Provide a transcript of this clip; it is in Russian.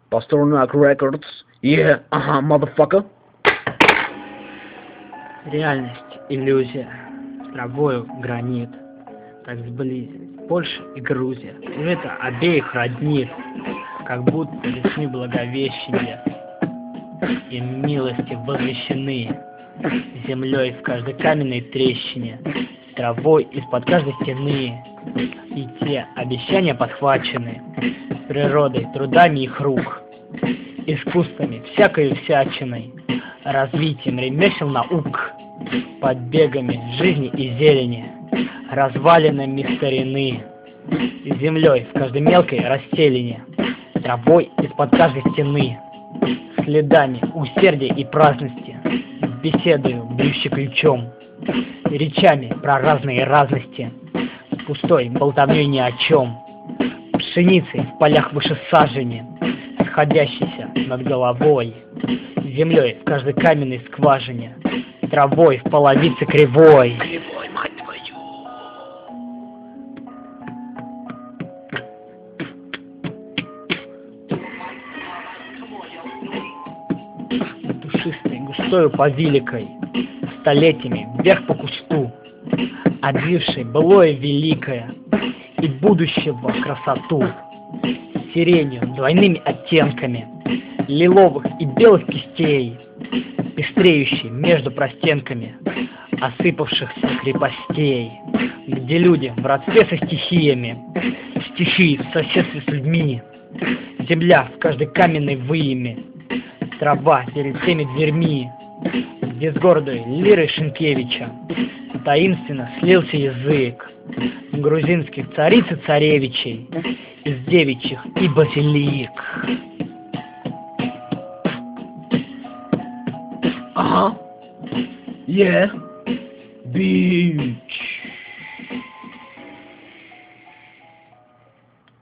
Pasternak Records. Yeah, ага, motherfucker. Реальность, иллюзия, с травою гранит, так сблизились Польша и Грузия, и это обеих роднит, как будто весны благовещения, и милости возвещены, землей в каждой каменной трещине, травой из-под каждой стены, и те обещания подхвачены природой, трудами их рук, искусствами, всякой всячиной, развитием ремесел наук, подбегами жизни и зелени, развалинами старины, землей в каждой мелкой расселине, травой из-под каждой стены, следами усердия и праздности, беседою, бьющей ключом, речами про разные разности, пустой болтовней ни о чем, пшеницей в полях выше сажени, сходящейся над головой, землей в каждой каменной скважине, травой в половице кривой. Кривой, мать твою. Душистой, густою повиликой, столетиями вверх по кусту, отжившей былое великое и будущего красоту, сиренью двойными оттенками, лиловых и белых кистей, пестреющей между простенками осыпавшихся крепостей, где люди в родстве со стихиями, стихии в соседстве с людьми, земля в каждой каменной выеме, трава перед всеми дверьми, где с гордой лирой Шенкевича таинственно слился язык грузинских цариц и царевичей из девичьих и базилик. Ага. Yeah. Bitch.